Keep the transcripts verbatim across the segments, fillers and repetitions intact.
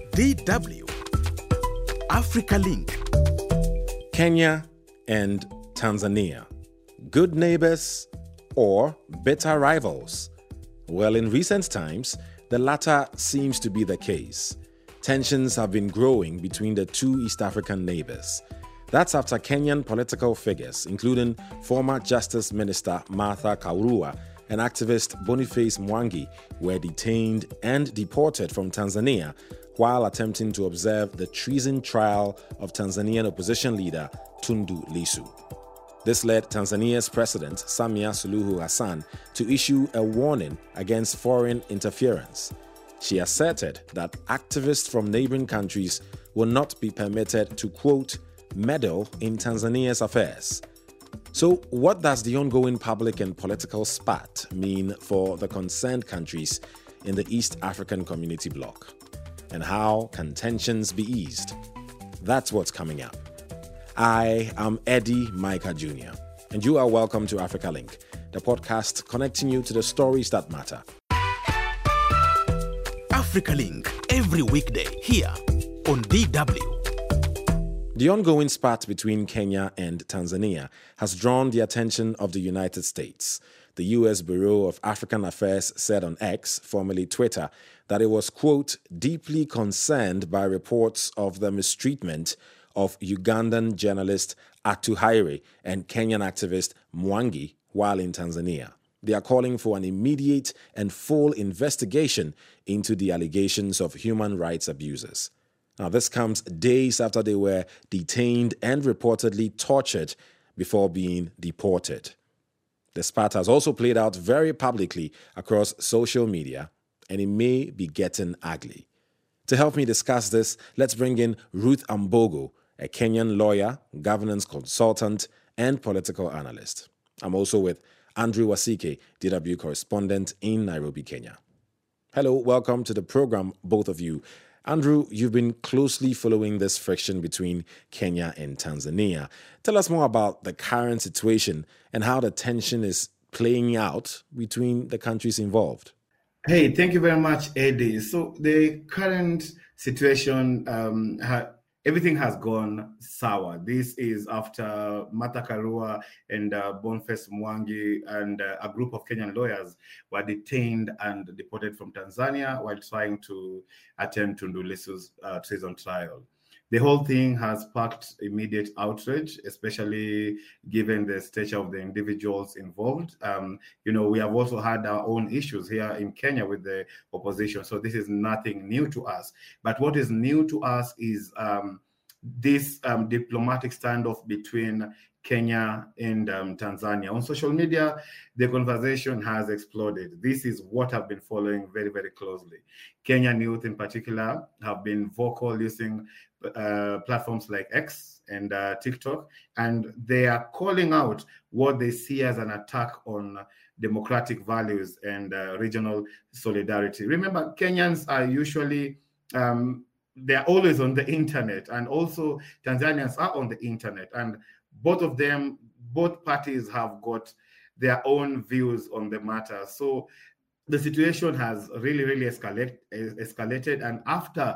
D W Africa Link. Kenya and Tanzania, good neighbors or bitter rivals? Well, in recent times, the latter seems to be the case. Tensions have been growing between the two East African neighbors. That's after Kenyan political figures, including former Justice Minister Martha Karua and activist Boniface Mwangi, were detained and deported from Tanzania while attempting to observe the treason trial of Tanzanian opposition leader Tundu Lissu. This led Tanzania's President Samia Suluhu Hassan to issue a warning against foreign interference. She asserted that activists from neighboring countries will not be permitted to, quote, meddle in Tanzania's affairs. So, what does the ongoing public and political spat mean for the concerned countries in the East African Community Bloc? And how can tensions be eased? That's what's coming up. I am Eddie Micah Junior, and you are welcome to Africa Link, the podcast connecting you to the stories that matter. Africa Link, every weekday here on D W. The ongoing spat between Kenya and Tanzania has drawn the attention of the United States. The U S Bureau of African Affairs said on X, formerly Twitter, that it was, quote, deeply concerned by reports of the mistreatment of Ugandan journalist Atu Haire and Kenyan activist Mwangi while in Tanzania. They are calling for an immediate and full investigation into the allegations of human rights abuses. Now, this comes days after they were detained and reportedly tortured before being deported. The spat has also played out very publicly across social media, and it may be getting ugly. To help me discuss this, let's bring in Ruth Ambogo, a Kenyan lawyer, governance consultant, and political analyst. I'm also with Andrew Wasike, D W correspondent in Nairobi, Kenya. Hello, welcome to the program, both of you. Andrew, you've been closely following this friction between Kenya and Tanzania. Tell us more about the current situation and how the tension is playing out between the countries involved. Hey, thank you very much, Eddie. So the current situation, um, ha- everything has gone sour. This is after Martha Karua and uh, Boniface Mwangi and uh, a group of Kenyan lawyers were detained and deported from Tanzania while trying to attend Tundu Lissu's uh, treason trial. The whole thing has sparked immediate outrage, especially given the stature of the individuals involved. Um, you know, we have also had our own issues here in Kenya with the opposition, so this is nothing new to us. But what is new to us is um, this um, diplomatic standoff between Kenya and um, Tanzania. On social media, the conversation has exploded. This is what I've been following very, very closely. Kenyan youth in particular have been vocal using uh, platforms like X and uh, TikTok, and they are calling out what they see as an attack on democratic values and uh, regional solidarity. Remember, Kenyans are usually um, they're always on the internet, and also Tanzanians are on the internet, and both of them, both parties have got their own views on the matter. So the situation has really, really escalate, escalated. And after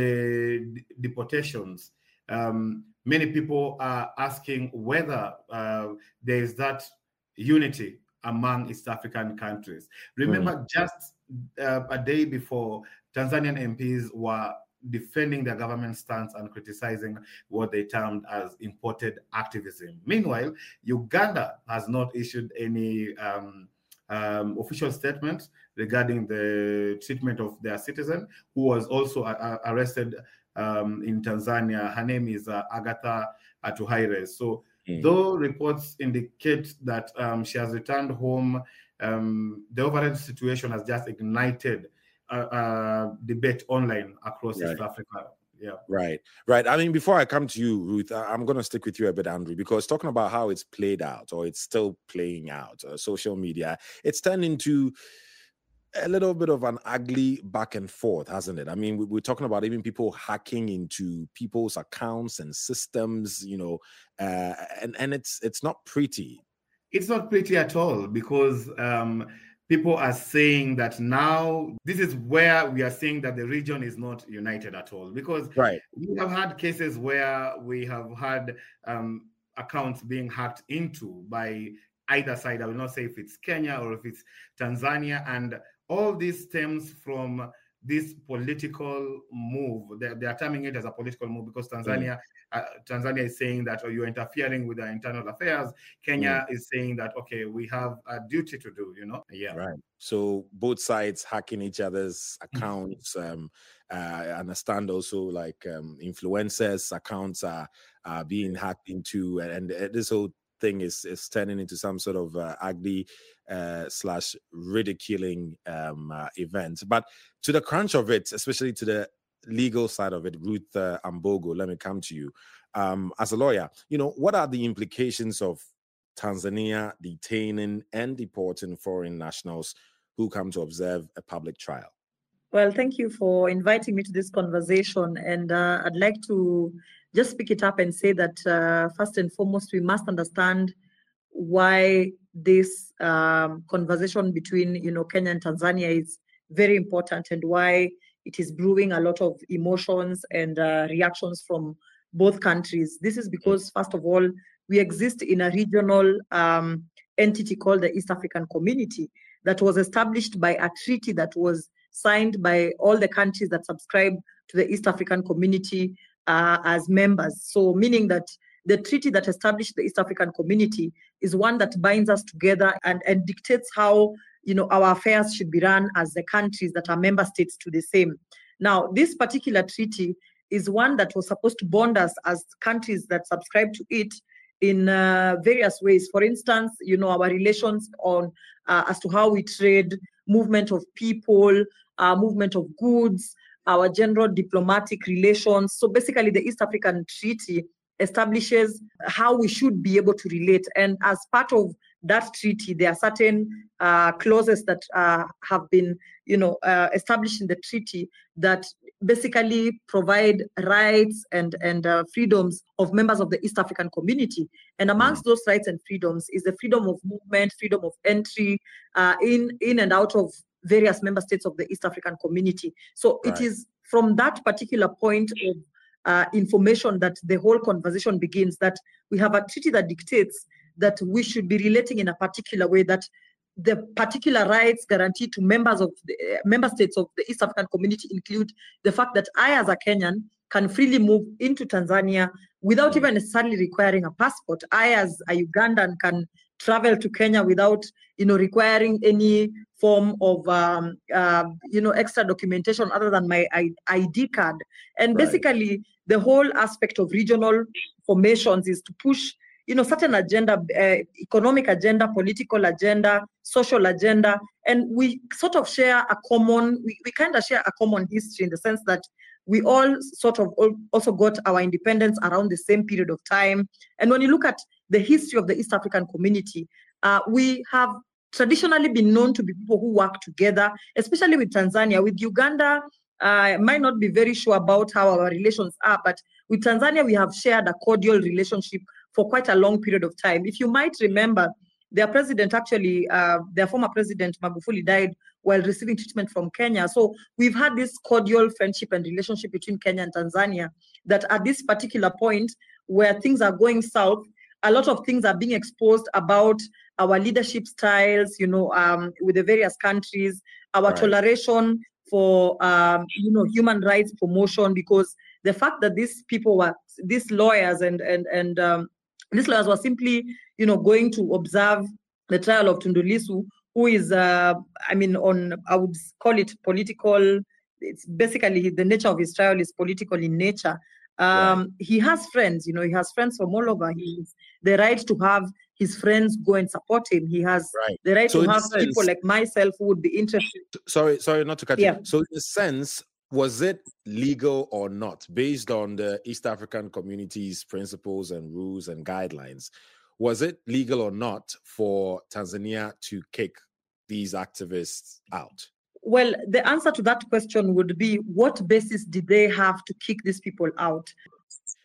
the deportations, um, many people are asking whether uh, there is that unity among East African countries. Remember, mm. just uh, a day before, Tanzanian M Ps were defending their government stance and criticizing what they termed as imported activism. Meanwhile, Uganda has not issued any um, um, official statement regarding the treatment of their citizen, who was also uh, arrested um, in Tanzania. Her name is uh, Agatha Atu Haire. So mm. though reports indicate that um, she has returned home, um, the overall situation has just ignited Uh, uh, debate online across right. East Africa. Yeah. Right, right. I mean, before I come to you, Ruth, I'm going to stick with you a bit, Andrew, because talking about how it's played out or it's still playing out, uh, social media, it's turned into a little bit of an ugly back and forth, hasn't it? I mean, we, we're talking about even people hacking into people's accounts and systems, you know, uh, and, and it's it's not pretty. It's not pretty at all because um, people are saying that now this is where we are saying that the region is not united at all, because right. we have had cases where we have had um, accounts being hacked into by either side. I will not say if it's Kenya or if it's Tanzania, and all this stems from this political move. They, they are terming it as a political move because Tanzania, mm. uh, Tanzania is saying that, oh, you're interfering with our internal affairs. Kenya mm. is saying that, okay, we have a duty to do, you know? Yeah. Right. So both sides hacking each other's accounts. um, uh, I understand also like um, influencers' accounts are, are being hacked into, and, and this whole thing is is turning into some sort of uh, ugly uh, slash ridiculing um, uh, event. But to the crunch of it, especially to the legal side of it, Ruth uh, Ambogo, let me come to you. Um, as a lawyer, you know, what are the implications of Tanzania detaining and deporting foreign nationals who come to observe a public trial? Well, thank you for inviting me to this conversation. And uh, I'd like to just pick it up and say that uh, first and foremost, we must understand why this um, conversation between, you know, Kenya and Tanzania is very important, and why it is brewing a lot of emotions and uh, reactions from both countries. This is because, first of all, we exist in a regional um, entity called the East African Community that was established by a treaty that was signed by all the countries that subscribe to the East African Community uh, as members. So meaning that the treaty that established the East African Community is one that binds us together and, and dictates how, you know, our affairs should be run as the countries that are member states to the same. Now, this particular treaty is one that was supposed to bond us as countries that subscribe to it in uh, various ways. For instance, you know, our relations on uh, as to how we trade, movement of people, uh, movement of goods, our general diplomatic relations. So basically, the East African Treaty establishes how we should be able to relate. And as part of that treaty, there are certain uh, clauses that uh, have been, you know, uh, established in the treaty that basically provide rights and, and uh, freedoms of members of the East African Community. And amongst those rights and freedoms is the freedom of movement, freedom of entry uh, in, in and out of various member states of the East African Community. So right. It is from that particular point of uh, information that the whole conversation begins, that we have a treaty that dictates that we should be relating in a particular way, that the particular rights guaranteed to members of the uh, member states of the East African Community include the fact that I, as a Kenyan, can freely move into Tanzania without even necessarily requiring a passport. I, as a Ugandan, can travel to Kenya without, you know, requiring any form of, um, uh, you know, extra documentation other than my I D card. And right. Basically, the whole aspect of regional formations is to push, you know, certain agenda, uh, economic agenda, political agenda, social agenda, and we sort of share a common, we, we kind of share a common history in the sense that we all sort of also got our independence around the same period of time. And when you look at the history of the East African Community, uh, we have traditionally been known to be people who work together, especially with Tanzania. With Uganda, I uh, might not be very sure about how our relations are, but with Tanzania, we have shared a cordial relationship for quite a long period of time. If you might remember, their president actually, uh, their former president, Magufuli, died while receiving treatment from Kenya. So we've had this cordial friendship and relationship between Kenya and Tanzania that at this particular point where things are going south, a lot of things are being exposed about our leadership styles, you know, um, with the various countries, our right. toleration for, um, you know, human rights promotion, because the fact that these people were, these lawyers and, and, and um, these lawyers were simply, you know, going to observe the trial of Tundu Lissu, who is, uh, I mean, on, I would call it political, it's basically the nature of his trial is political in nature. Um, right. He has friends, you know, he has friends from all over. He has the right to have his friends go and support him. He has right. the right so to have sense, people like myself who would be interested. Sorry, sorry, not to cut yeah. you. So in a sense, was it legal or not, based on the East African Community's principles and rules and guidelines? Was it legal or not for Tanzania to kick these activists out? Well, the answer to that question would be, what basis did they have to kick these people out?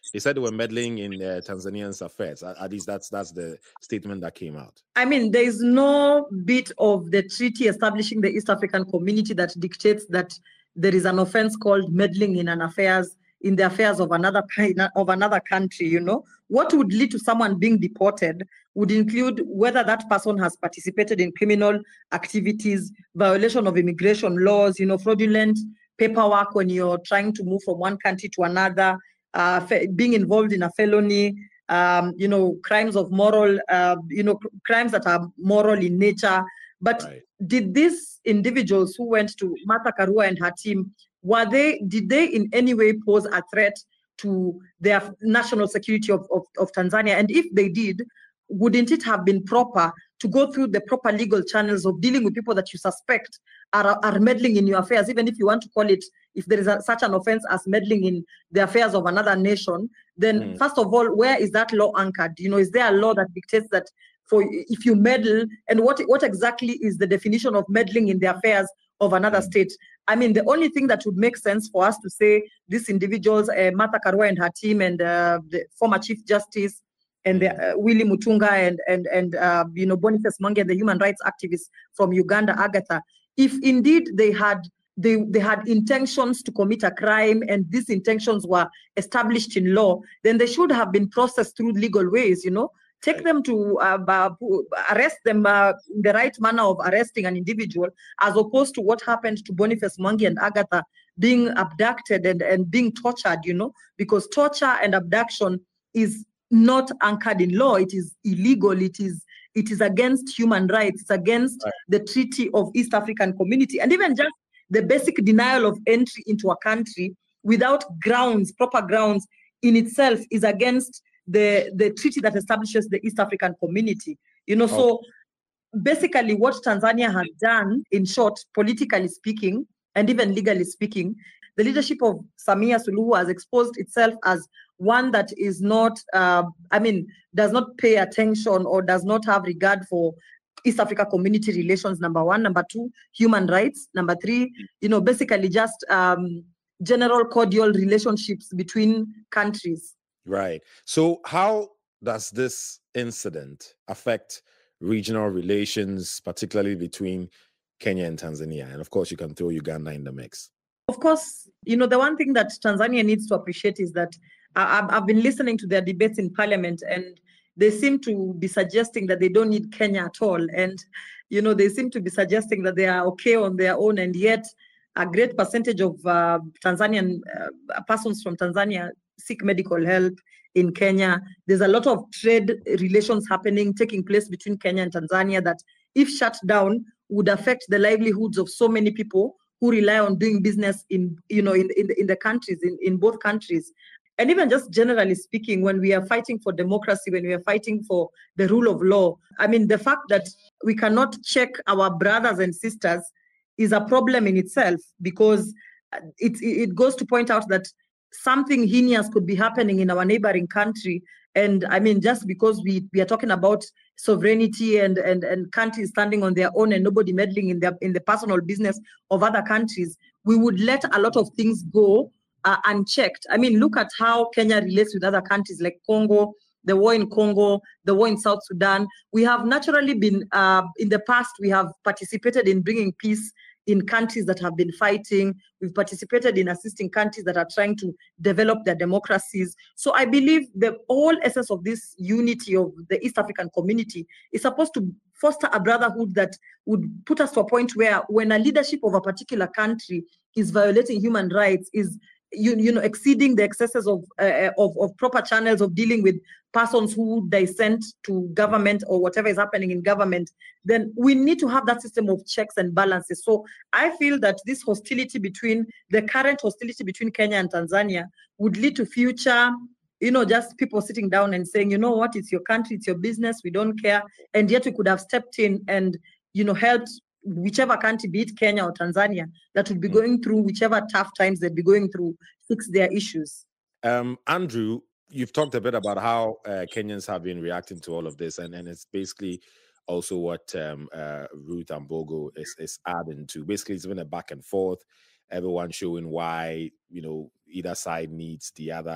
they said they were meddling in uh, Tanzanians' affairs. At, at least that's that's the statement that came out. I mean, there is no bit of the treaty establishing the East African Community that dictates that there is an offense called meddling in an affairs in the affairs of another of another country. You know, what would lead to someone being deported would include whether that person has participated in criminal activities, violation of immigration laws, you know, fraudulent paperwork when you're trying to move from one country to another, uh, being involved in a felony, um, you know, crimes of moral, uh, you know, crimes that are moral in nature. But right. Did these individuals who went to Martha Karua and her team, were they, did they in any way pose a threat to their national security of, of, of Tanzania? And if they did, wouldn't it have been proper to go through the proper legal channels of dealing with people that you suspect are, are meddling in your affairs, even if you want to call it, if there is a, such an offense as meddling in the affairs of another nation, then mm. first of all, where is that law anchored? You know, is there a law that dictates that for if you meddle, and what, what exactly is the definition of meddling in the affairs of another mm. state? I mean, the only thing that would make sense for us to say these individuals, uh, Martha Karua and her team and uh, the former Chief Justice, and the, uh, Willy Mutunga and and and uh, you know Boniface Mwangi, the human rights activist from Uganda, Agatha, if indeed they had they they had intentions to commit a crime and these intentions were established in law, then they should have been processed through legal ways. You know, take them to uh, arrest them uh, in the right manner of arresting an individual, as opposed to what happened to Boniface Mwangi and Agatha, being abducted and and being tortured. You know, because torture and abduction is not anchored in law. It is illegal. It is it is against human rights. It's against right. the Treaty of East African Community, and even just the basic denial of entry into a country without grounds, proper grounds, in itself is against the the treaty that establishes the East African Community. You know, okay. So basically, what Tanzania has done, in short, politically speaking, and even legally speaking, the leadership of Samia Suluhu has exposed itself as one that is not, uh, I mean, does not pay attention or does not have regard for East Africa community relations, number one. Number two, human rights. Number three, you know, basically just um, general cordial relationships between countries. Right. So how does this incident affect regional relations, particularly between Kenya and Tanzania? And of course, you can throw Uganda in the mix. Of course, you know, the one thing that Tanzania needs to appreciate is that I've been listening to their debates in parliament, and they seem to be suggesting that they don't need Kenya at all. And, you know, they seem to be suggesting that they are okay on their own. And yet a great percentage of uh, Tanzanian uh, persons from Tanzania seek medical help in Kenya. There's a lot of trade relations happening, taking place between Kenya and Tanzania that, if shut down, would affect the livelihoods of so many people who rely on doing business in, you know, in, in, in the countries, in, in both countries. And even just generally speaking, when we are fighting for democracy, when we are fighting for the rule of law, I mean, the fact that we cannot check our brothers and sisters is a problem in itself, because it, it goes to point out that something heinous could be happening in our neighboring country. And I mean, just because we, we are talking about sovereignty and, and, and countries standing on their own and nobody meddling in, their, in the personal business of other countries, we would let a lot of things go Uh, unchecked. I mean, look at how Kenya relates with other countries like Congo, the war in Congo, the war in South Sudan. We have naturally been, uh, in the past, we have participated in bringing peace in countries that have been fighting. We've participated in assisting countries that are trying to develop their democracies. So I believe the whole essence of this unity of the East African community is supposed to foster a brotherhood that would put us to a point where, when a leadership of a particular country is violating human rights, is You, you know, exceeding the excesses of, uh, of of proper channels of dealing with persons who dissent to government or whatever is happening in government, then we need to have that system of checks and balances. So I feel that this hostility between, the current hostility between Kenya and Tanzania would lead to future, you know, just people sitting down and saying, you know what, it's your country, it's your business, we don't care. And yet we could have stepped in and, you know, helped whichever country, be it Kenya or Tanzania, that would be going through whichever tough times they'd be going through, fix their issues. Um, Andrew, you've talked a bit about how uh, Kenyans have been reacting to all of this, and, and it's basically also what um, uh, Ruth Ambogo is, is adding to. Basically, it's been a back and forth, everyone showing why, you know, either side needs the other.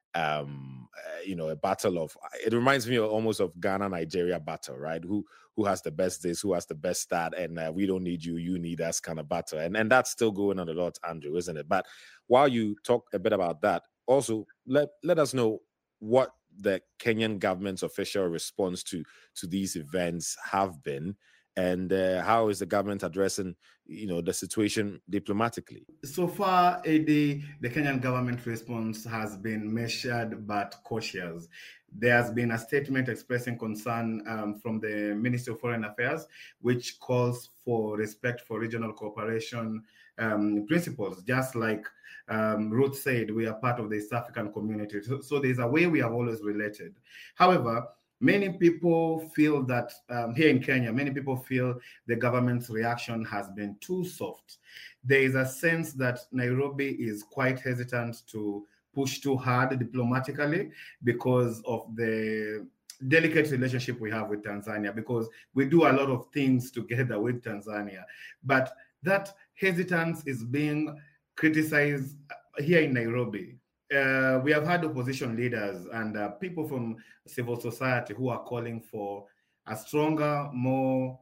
um, uh, you know, a battle of, it reminds me almost of Ghana-Nigeria battle, right? Who who has the best this, who has the best that, and uh, we don't need you, you need us kind of battle. And, and that's still going on a lot, Andrew, isn't it? But while you talk a bit about that, also let, let us know what the Kenyan government's official response to, to these events have been, and uh, how is the government addressing, you know, the situation diplomatically? So far, A D, the Kenyan government response has been measured but cautious. There has been a statement expressing concern um, from the Ministry of Foreign Affairs, which calls for respect for regional cooperation um, principles. Just like um, Ruth said, we are part of the East African community. So, so there's a way we have always related. However, many people feel that um, here in Kenya, many people feel the government's reaction has been too soft. There is a sense that Nairobi is quite hesitant to push too hard diplomatically because of the delicate relationship we have with Tanzania, because we do a lot of things together with Tanzania. But that hesitance is being criticized here in Nairobi. Uh, we have had opposition leaders and uh, people from civil society who are calling for a stronger, more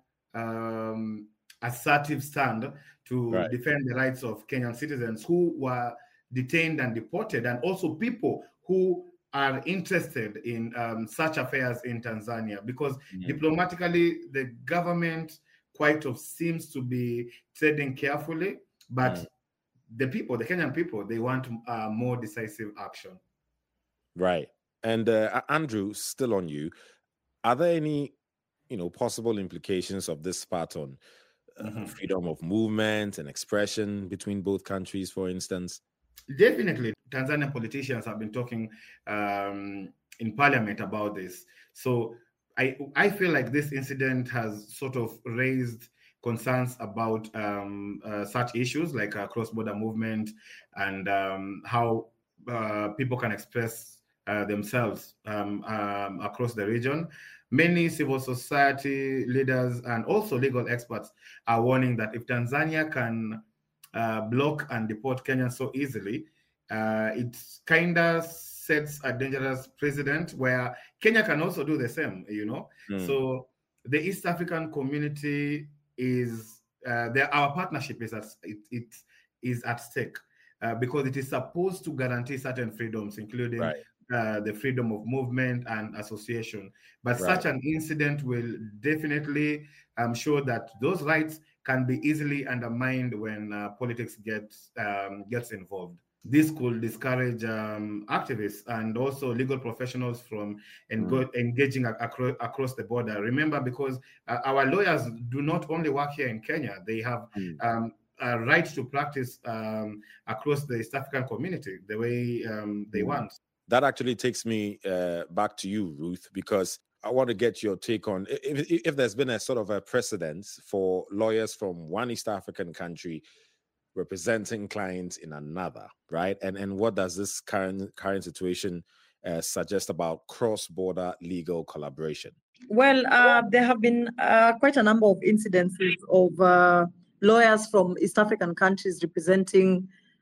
um, assertive stand to right. defend the rights of Kenyan citizens who were detained and deported, and also people who are interested in um, such affairs in Tanzania, because mm-hmm. diplomatically, the government quite of seems to be treading carefully, but mm. the people, the Kenyan people, they want uh, more decisive action. Right. And uh, Andrew, still on you, are there any, you know, possible implications of this spat on uh, mm-hmm. freedom of movement and expression between both countries, for instance? Definitely. Tanzanian politicians have been talking um, in parliament about this. So I, I feel like this incident has sort of raised concerns about um, uh, such issues like uh, cross-border movement and um, how uh, people can express uh, themselves um, um, across the region. Many civil society leaders and also legal experts are warning that if Tanzania can uh, block and deport Kenyans so easily, uh, it kind of sets a dangerous precedent where Kenya can also do the same, you know? Mm. So the East African community is, uh, there, our partnership is at, it, it is at stake uh, because it is supposed to guarantee certain freedoms, including right. uh, the freedom of movement and association. But right. such an incident will definitely um, show that those rights can be easily undermined when uh, politics gets, um, gets involved. This could discourage um, activists and also legal professionals from mm. engaging across, across the border. Remember, because uh, our lawyers do not only work here in Kenya, they have mm. um, a right to practice um, across the East African community the way um, they mm. want. That actually takes me uh, back to you, Ruth, because I want to get your take on if, if there's been a sort of a precedent for lawyers from one East African country representing clients in another, right? And and what does this current current situation uh, suggest about cross-border legal collaboration? Well, uh, there have been uh, quite a number of incidences of uh, lawyers from East African countries representing,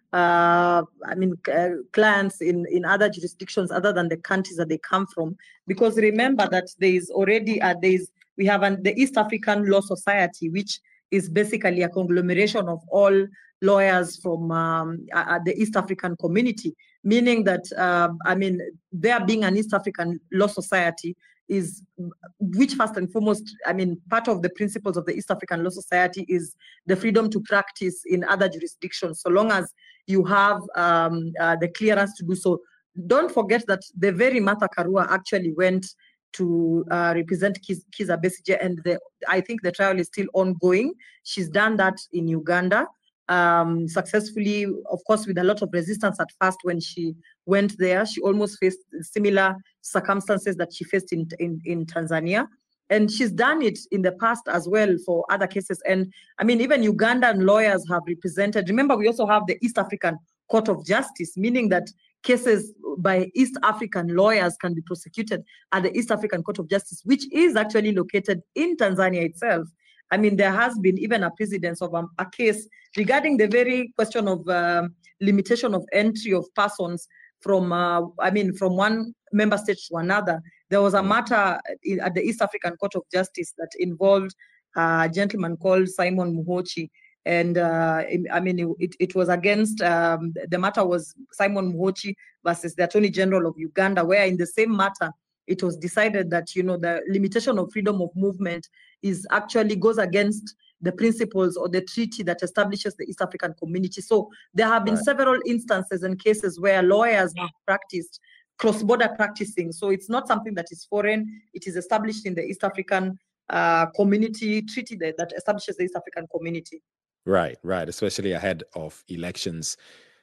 uh, I mean, uh, clients in, in other jurisdictions other than the countries that they come from. Because remember that there is already, uh, there is, we have an, the East African Law Society, which is basically a conglomeration of all lawyers from um, uh, the East African community, meaning that, uh, I mean, there being an East African Law Society is, which first and foremost, I mean, part of the principles of the East African Law Society is the freedom to practice in other jurisdictions, so long as you have um, uh, the clearance to do so. Don't forget that the very Martha Karua actually went to uh, represent Kiz, Kizza Besigye, and the, I think the trial is still ongoing. She's done that in Uganda um, successfully, of course, with a lot of resistance at first when she went there. She almost faced similar circumstances that she faced in, in, in Tanzania. And she's done it in the past as well for other cases. And I mean, even Ugandan lawyers have represented. Remember, we also have the East African Court of Justice, meaning that cases by East African lawyers can be prosecuted at the East African Court of Justice, which is actually located in Tanzania itself. I mean, there has been even a precedence of um, a case regarding the very question of um, limitation of entry of persons from, uh, I mean, from one member state to another. There was a matter in, at the East African Court of Justice that involved a gentleman called Simon Muhochi. And uh, I mean, it, it was against, um, the matter was Simon Muhochi versus the Attorney General of Uganda, where in the same matter, it was decided that, you know, the limitation of freedom of movement is actually goes against the principles or the treaty that establishes the East African Community. So there have been right. several instances and cases where lawyers have practiced cross-border practicing. So it's not something that is foreign. It is established in the East African uh, Community Treaty that, that establishes the East African Community. Right, right, especially ahead of elections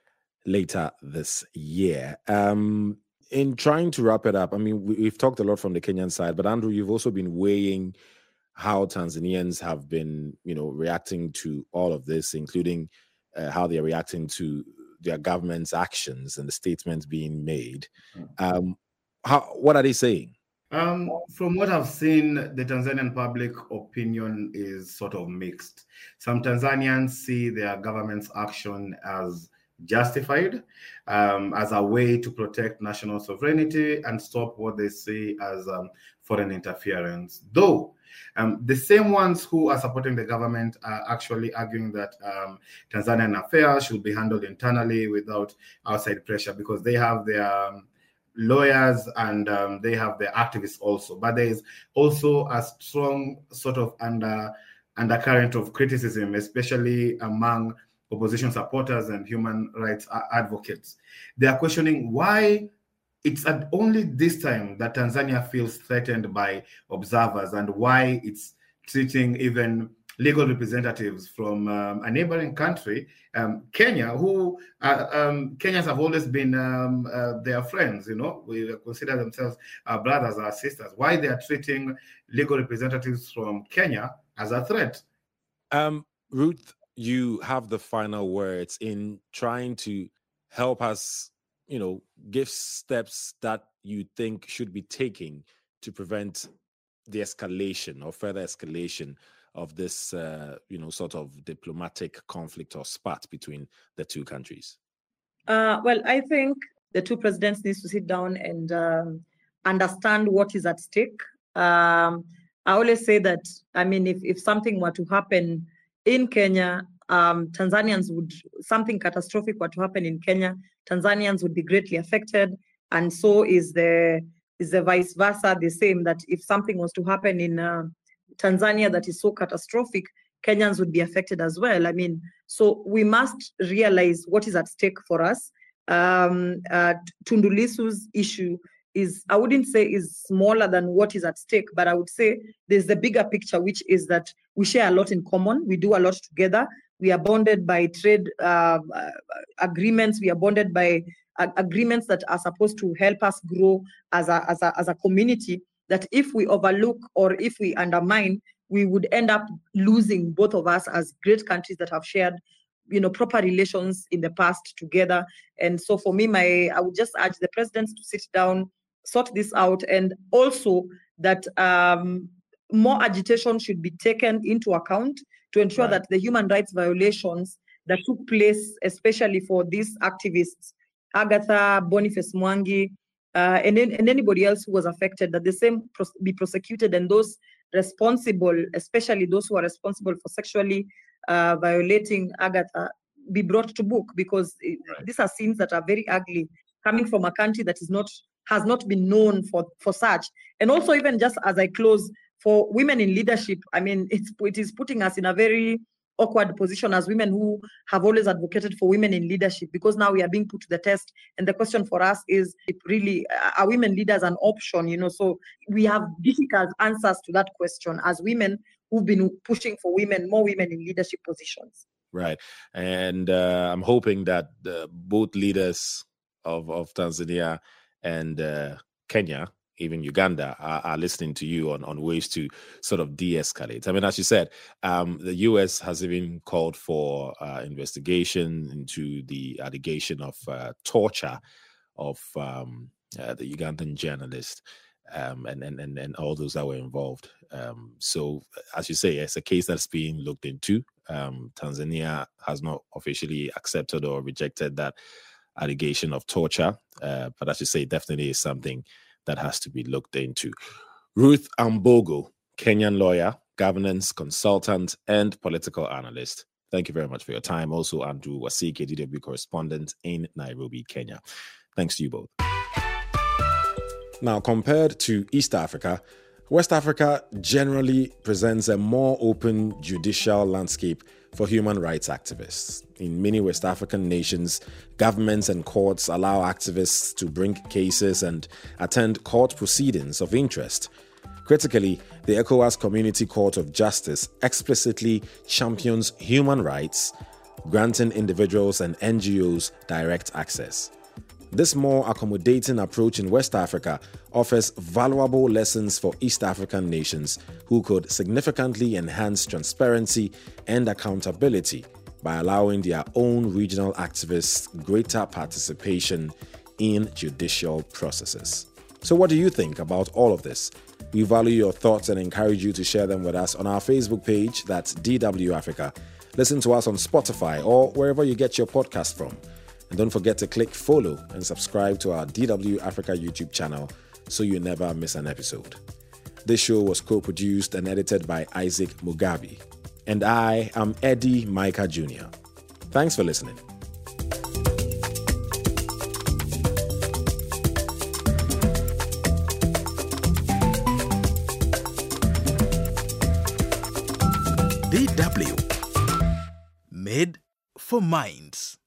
later this year. Um, in trying to wrap it up, I mean, we, we've talked a lot from the Kenyan side, but Andrew, you've also been weighing how Tanzanians have been, you know, reacting to all of this, including uh, how they're reacting to their government's actions and the statements being made. Um, how, what are they saying? Um, from what I've seen, the Tanzanian public opinion is sort of mixed. Some Tanzanians see their government's action as justified, um, as a way to protect national sovereignty and stop what they see as um, foreign interference. Though um, the same ones who are supporting the government are actually arguing that um, Tanzanian affairs should be handled internally without outside pressure, because they have their um, lawyers and um, they have their activists also. But there is also a strong sort of under undercurrent of criticism, especially among opposition supporters and human rights advocates. They are questioning why it's at only this time that Tanzania feels threatened by observers, and why it's treating even legal representatives from um, a neighboring country, um, Kenya, who uh, um, Kenyans have always been um, uh, their friends, you know, we consider themselves our brothers, our sisters. Why they are treating legal representatives from Kenya as a threat? Um, Ruth, you have the final words in trying to help us, you know, give steps that you think should be taken to prevent the escalation or further escalation of this, uh, you know, sort of diplomatic conflict or spat between the two countries? Uh, well, I think the two presidents need to sit down and um, understand what is at stake. Um, I always say that, I mean, if, if something were to happen in Kenya, um, Tanzanians would, something catastrophic were to happen in Kenya, Tanzanians would be greatly affected. And so is the, is the vice versa, the same, that if something was to happen in uh, Tanzania that is so catastrophic, Kenyans would be affected as well. I mean, so we must realize what is at stake for us. Um, uh, Tundu Lissu's issue is, I wouldn't say is smaller than what is at stake, but I would say there's the bigger picture, which is that we share a lot in common. We do a lot together. We are bonded by trade uh, agreements. We are bonded by uh, agreements that are supposed to help us grow as a, as a, as a community, that if we overlook or if we undermine, we would end up losing both of us as great countries that have shared, you know, proper relations in the past together. And so for me, my I would just urge the presidents to sit down, sort this out, and also that um, more agitation should be taken into account to ensure right. that the human rights violations that took place, especially for these activists, Agatha, Boniface Mwangi, uh, and, and anybody else who was affected, that the same pros be prosecuted, and those responsible, especially those who are responsible for sexually uh, violating Agatha, be brought to book, because right. these are scenes that are very ugly, coming from a country that is not has not been known for for such. And also, even just as I close, for women in leadership, I mean, it's it is putting us in a very awkward position as women who have always advocated for women in leadership, because now we are being put to the test. And the question for us is, if really are women leaders an option? You know, so we have difficult answers to that question as women who've been pushing for women, more women in leadership positions. Right. And uh, I'm hoping that uh, both leaders of, of Tanzania and uh, Kenya, even Uganda, are, are listening to you on, on ways to sort of de-escalate. I mean, as you said, um, the U S has even called for uh, investigation into the allegation of uh, torture of um, uh, the Ugandan journalist um, and, and, and, and all those that were involved. Um, so, as you say, it's a case that's being looked into. Um, Tanzania has not officially accepted or rejected that allegation of torture. Uh, but as you say, definitely is something that has to be looked into. Ruth Ambogo, Kenyan lawyer, governance consultant, and political analyst. Thank you very much for your time. Also, Andrew Wasike, D W correspondent in Nairobi, Kenya. Thanks to you both. Now, compared to East Africa, West Africa generally presents a more open judicial landscape for human rights activists. In many West African nations, governments and courts allow activists to bring cases and attend court proceedings of interest. Critically, the ECOWAS Community Court of Justice explicitly champions human rights, granting individuals and N G Os direct access. This more accommodating approach in West Africa offers valuable lessons for East African nations who could significantly enhance transparency and accountability by allowing their own regional activists greater participation in judicial processes. So what do you think about all of this? We value your thoughts and encourage you to share them with us on our Facebook page, that's D W Africa. Listen to us on Spotify or wherever you get your podcast from. And don't forget to click follow and subscribe to our D W Africa YouTube channel so you never miss an episode. This show was co-produced and edited by Isaac Mugabe. And I am Eddie Micah Junior Thanks for listening. D W. Made for minds.